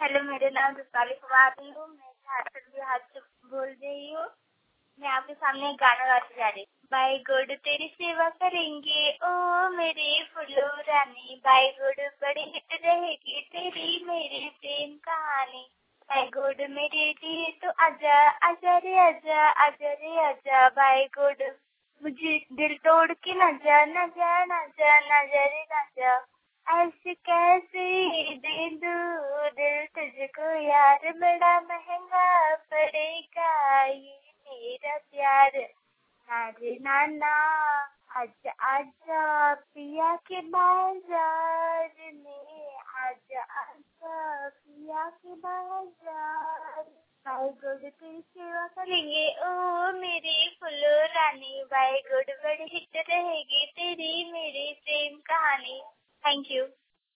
Hello, मेरा नाम रूपाली कुमारी हूँ। मैं झारखंड बिहार से बोल रही हूँ। मैं आपके सामने एक गाना गाने जा रही हूँ। बाई गुड तेरी सेवा करेंगे ओ मेरे फुल्लू रानी, बाई गुड बड़ी हिट रहेगी तेरी मेरी प्रेम कहानी। बाई गुड मेरे लिए तो आजा आजा रे आजा आजा रे आजा, बाई गुड मुझे दिल तोड़ के ना जा ना जा ना जा ना जा रे ना जा, ऐसे कैसे दे दूँ दिल तुझको यार, बड़ा महंगा पड़ेगा ये मेरा प्यार। नारे नाना आजा आजा पिया के बाजार में, आजा आजा पिया के बाजार। बाई गुड तेरी सेवा करेंगे ओ मेरी फुल्लो रानी, बाई गुड बड़ी हिट रहेगी तेरी मेरी प्रेम कहानी। Thank you.